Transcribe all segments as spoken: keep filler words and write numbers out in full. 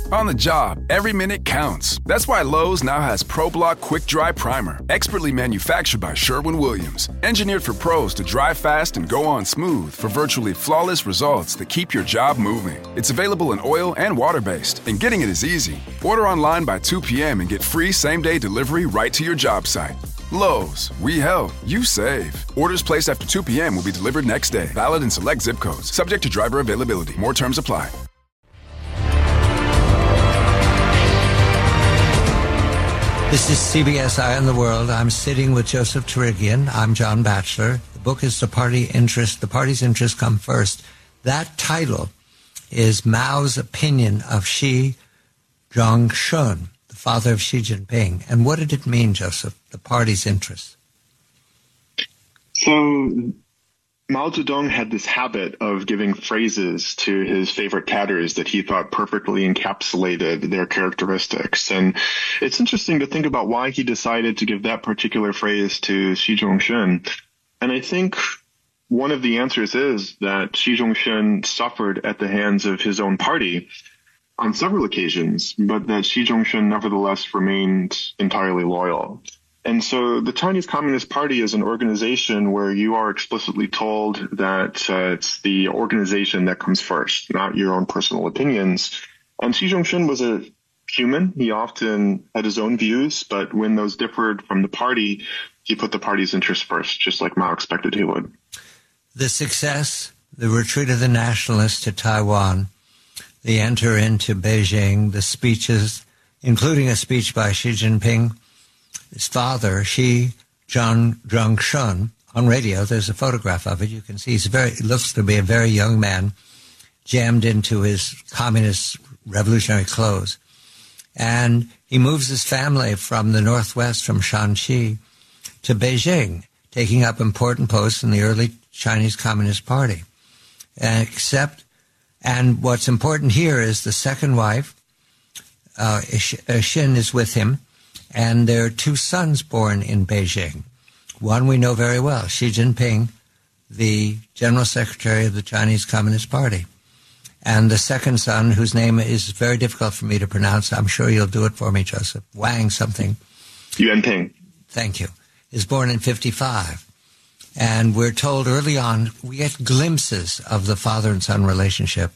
On the job, every minute counts. That's why Lowe's now has ProBlock Quick Dry Primer, expertly manufactured by Sherwin-Williams. Engineered for pros to dry fast and go on smooth for virtually flawless results that keep your job moving. It's available in oil and water-based, and getting it is easy. Order online by two p.m. and get free same-day delivery right to your job site. Lowe's, we help, you save. Orders placed after two p.m. will be delivered next day. Valid in select zip codes. Subject to driver availability. More terms apply. This is C B S Eye on the World. I'm sitting with Joseph Torigian. I'm John Batchelor. The book is The Party Interest. The Party's Interests Come First. That title is Mao's Opinion of Xi Zhongxun, the father of Xi Jinping. And what did it mean, Joseph, the party's interests? So Mao Zedong had this habit of giving phrases to his favorite cadres that he thought perfectly encapsulated their characteristics. And it's interesting to think about why he decided to give that particular phrase to Xi Zhongxun. And I think one of the answers is that Xi Zhongxun suffered at the hands of his own party on several occasions, but that Xi Zhongxun nevertheless remained entirely loyal. And so the Chinese Communist Party is an organization where you are explicitly told that uh, it's the organization that comes first, not your own personal opinions. And Xi Zhongxun was a human. He often had his own views, but when those differed from the party, he put the party's interests first, just like Mao expected he would. The success, the retreat of the nationalists to Taiwan, the enter into Beijing, the speeches, including a speech by Xi Jinping, his father, Xi Zhongxun, on radio. There's a photograph of it. You can see he's very, looks to be a very young man, jammed into his communist revolutionary clothes. And he moves his family from the northwest, from Shanxi, to Beijing, taking up important posts in the early Chinese Communist Party. And except, and what's important here is the second wife, uh, Xin, is with him. And there are two sons born in Beijing. One we know very well, Xi Jinping, the General Secretary of the Chinese Communist Party. And the second son, whose name is very difficult for me to pronounce, I'm sure you'll do it for me, Joseph, Wang something. Yuan Ping. Thank you. Is born in fifty-five. And we're told early on, we get glimpses of the father and son relationship.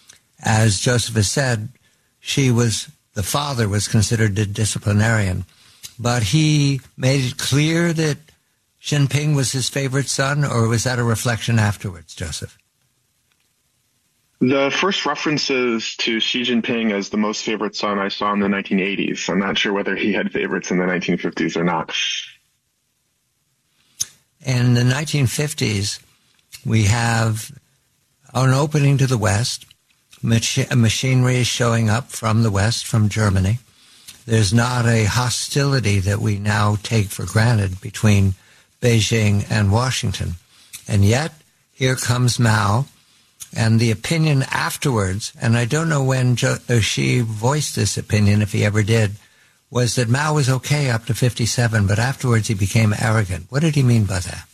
As Joseph has said, she was... The father was considered a disciplinarian, but he made it clear that Jinping was his favorite son, or was that a reflection afterwards, Joseph? The first references to Xi Jinping as the most favorite son I saw in the nineteen eighties. I'm not sure whether he had favorites in the nineteen fifties or not. In the nineteen fifties, we have an opening to the West. Mach- machinery is showing up from the West, from Germany. There's not a hostility that we now take for granted between Beijing and Washington. And yet, here comes Mao, and the opinion afterwards, and I don't know when jo- Xi voiced this opinion, if he ever did, was that Mao was okay up to fifty-seven, but afterwards he became arrogant. What did he mean by that?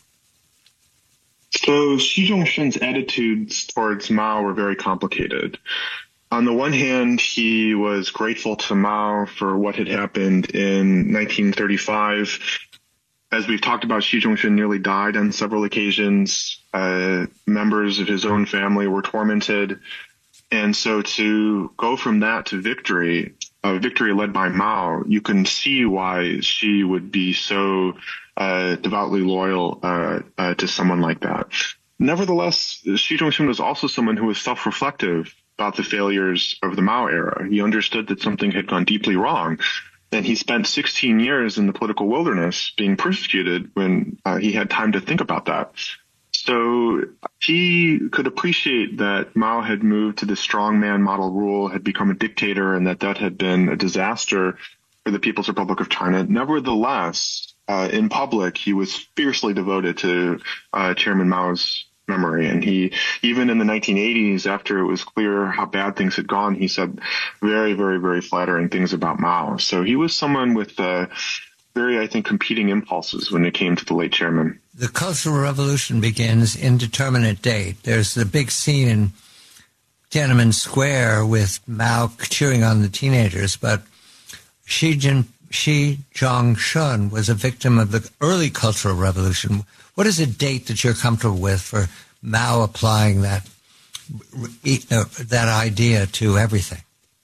So Xi Zhongxun's attitudes towards Mao were very complicated. On the one hand, he was grateful to Mao for what had happened in nineteen thirty-five. As we've talked about, Xi Zhongxun nearly died on several occasions. Uh, members of his own family were tormented. And so to go from that to victory, a victory led by Mao, you can see why Xi would be so uh, devoutly loyal uh, uh, to someone like that. Nevertheless, Xi Zhongxun was also someone who was self-reflective about the failures of the Mao era. He understood that something had gone deeply wrong, and he spent sixteen years in the political wilderness being persecuted when uh, he had time to think about that. So he could appreciate that Mao had moved to the strongman model rule, had become a dictator, and that that had been a disaster for the People's Republic of China. Nevertheless, uh, in public, he was fiercely devoted to uh, Chairman Mao's memory. And he, even in the nineteen eighties, after it was clear how bad things had gone, he said very, very, very flattering things about Mao. So he was someone with uh, very, I think, competing impulses when it came to the late chairman. The Cultural Revolution begins indeterminate date. There's the big scene in Tiananmen Square with Mao cheering on the teenagers, but Xi, Jin, Xi Zhongshun was a victim of the early Cultural Revolution. What is a date that you're comfortable with for Mao applying that uh, that idea to everything?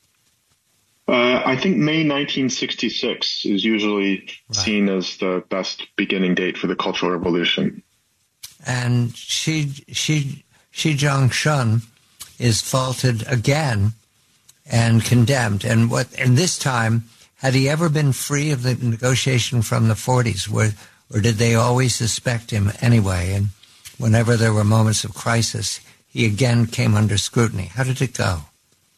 Uh, I think May nineteen sixty-six is usually right. seen as the best beginning date for the Cultural Revolution. And Xi, Xi, Xi Zhongshun is faulted again and condemned. And what? And this time, had he ever been free of the negotiation from the forties, where, or did they always suspect him anyway? And whenever there were moments of crisis, he again came under scrutiny. How did it go?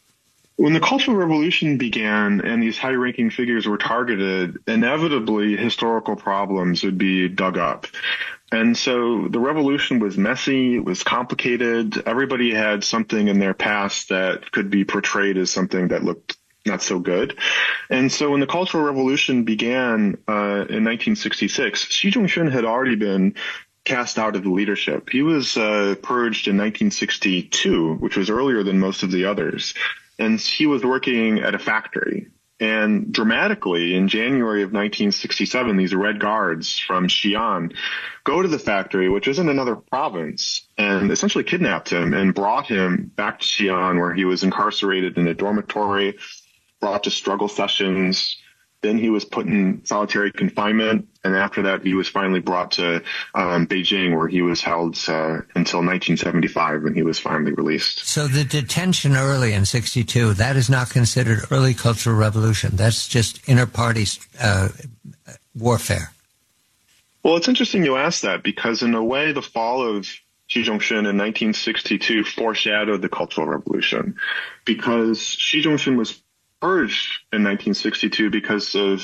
When the Cultural Revolution began and these high-ranking figures were targeted, inevitably historical problems would be dug up. And so the revolution was messy, it was complicated. Everybody had something in their past that could be portrayed as something that looked not so good. And so when the Cultural Revolution began uh, in nineteen sixty-six, Xi Zhongshun had already been cast out of the leadership. He was uh, purged in nineteen sixty-two, which was earlier than most of the others. And he was working at a factory. And dramatically, in January of nineteen sixty-seven, these Red Guards from Xi'an go to the factory, which is in another province, and essentially kidnapped him and brought him back to Xi'an, where he was incarcerated in a dormitory, brought to struggle sessions. Then he was put in solitary confinement, and after that, he was finally brought to um, Beijing, where he was held uh, until nineteen seventy-five, when he was finally released. So the detention early in sixty-two, that is not considered early Cultural Revolution. That's just inter-party uh, warfare. Well, it's interesting you ask that, because in a way, the fall of Xi Zhongshun in nineteen sixty-two foreshadowed the Cultural Revolution, because Xi Zhongshun was purged in nineteen sixty-two because of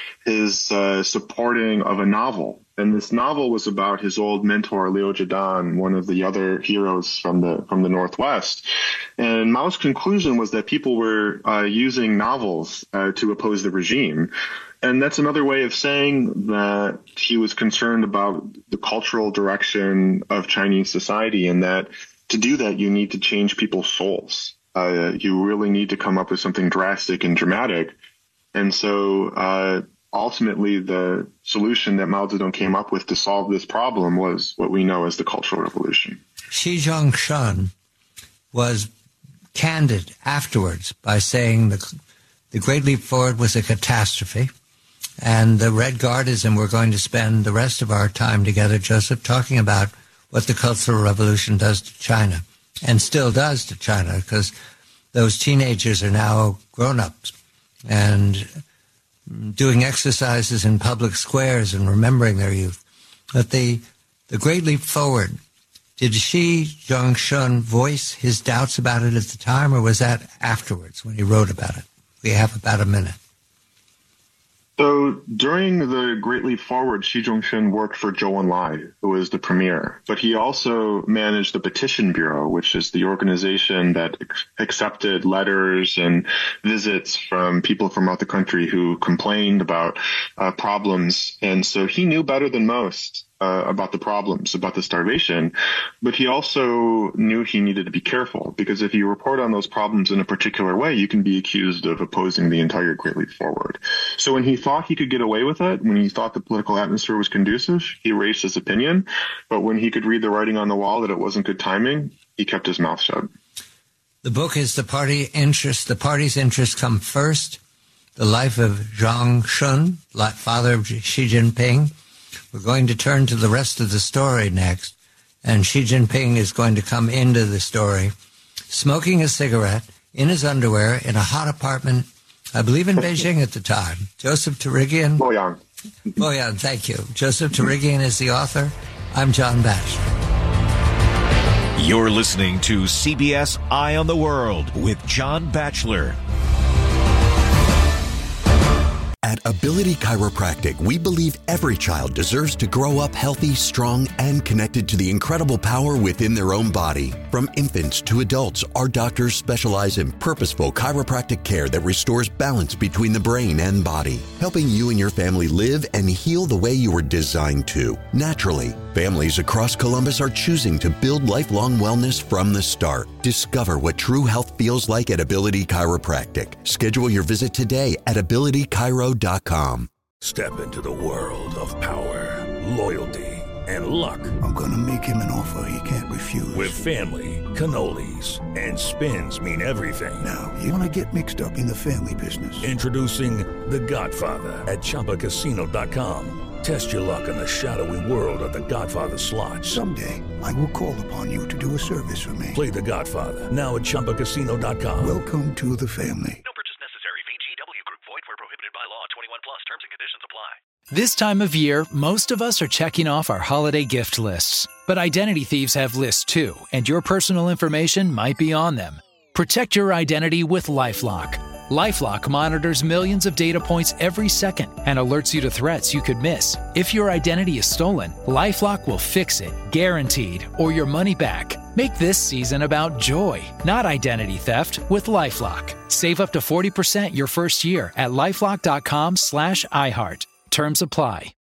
his uh, supporting of a novel. And this novel was about his old mentor, Liu Zhidan, one of the other heroes from the from the Northwest. And Mao's conclusion was that people were uh, using novels uh, to oppose the regime. And that's another way of saying that he was concerned about the cultural direction of Chinese society, and that to do that, you need to change people's souls. Uh, you really need to come up with something drastic and dramatic. And so uh, ultimately the solution that Mao Zedong came up with to solve this problem was what we know as the Cultural Revolution. Xi Zhongshun was candid afterwards by saying the, the Great Leap Forward was a catastrophe, and the Red Guardism, we're going to spend the rest of our time together, Joseph, talking about what the Cultural Revolution does to China. And still does to China, because those teenagers are now grown-ups and doing exercises in public squares and remembering their youth. But the, the Great Leap Forward, did Xi Zhongshun voice his doubts about it at the time, or was that afterwards when he wrote about it? We have about a minute. So during the Great Leap Forward, Xi Zhongshun worked for Zhou Enlai, who was the premier. But he also managed the Petition Bureau, which is the organization that ex- accepted letters and visits from people from out the country who complained about uh, problems. And so he knew better than most Uh, about the problems, about the starvation, but he also knew he needed to be careful, because if you report on those problems in a particular way, you can be accused of opposing the entire Great Leap Forward. So when he thought he could get away with it, when he thought the political atmosphere was conducive, he raised his opinion, but when he could read the writing on the wall that it wasn't good timing, he kept his mouth shut. The book is The Party Interest. The party's interests come first. The life of Zhongshun, father of Xi Jinping. We're going to turn to the rest of the story next, and Xi Jinping is going to come into the story smoking a cigarette in his underwear in a hot apartment, I believe in Beijing at the time. Joseph Turigian. Boyang. Boyang, thank you. Joseph Turigian is the author. I'm John Batchelor. You're listening to C B S Eye on the World with John Batchelor. At Ability Chiropractic, we believe every child deserves to grow up healthy, strong, and connected to the incredible power within their own body. From infants to adults, our doctors specialize in purposeful chiropractic care that restores balance between the brain and body, helping you and your family live and heal the way you were designed to, naturally. Families across Columbus are choosing to build lifelong wellness from the start. Discover what true health feels like at Ability Chiropractic. Schedule your visit today at ability chiro dot com. Step into the world of power, loyalty, and luck. I'm gonna make him an offer he can't refuse. With family, cannolis, and spins mean everything. Now, you wanna get mixed up in the family business. Introducing The Godfather at Chumba Casino dot com. Test your luck in the shadowy world of The Godfather slot. Someday, I will call upon you to do a service for me. Play The Godfather, now at Chumba Casino dot com. Welcome to the family. No purchase necessary. V G W Group. Void where prohibited by law. twenty-one plus. Terms and conditions apply. This time of year, most of us are checking off our holiday gift lists. But identity thieves have lists too, and your personal information might be on them. Protect your identity with LifeLock. LifeLock monitors millions of data points every second and alerts you to threats you could miss. If your identity is stolen, LifeLock will fix it, guaranteed, or your money back. Make this season about joy, not identity theft, with LifeLock. Save up to forty percent your first year at LifeLock dot com slash iHeart. Terms apply.